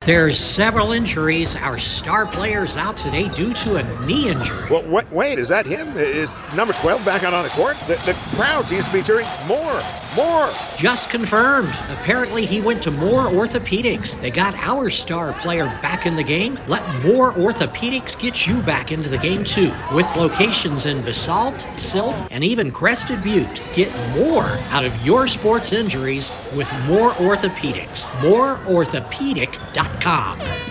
There's several injuries. Our star player's out today due to a knee injury. Well, wait, is that him? Is number 12 back out on the court? The crowd seems to be cheering more. Just confirmed. Apparently he went to Moore Orthopedics. They got our star player back in the game. Let Moore Orthopedics get you back into the game too. With locations in Basalt, Silt, and even Crested Butte. Get more out of your sports injuries with Moore Orthopedics. MooreOrthopedic.com.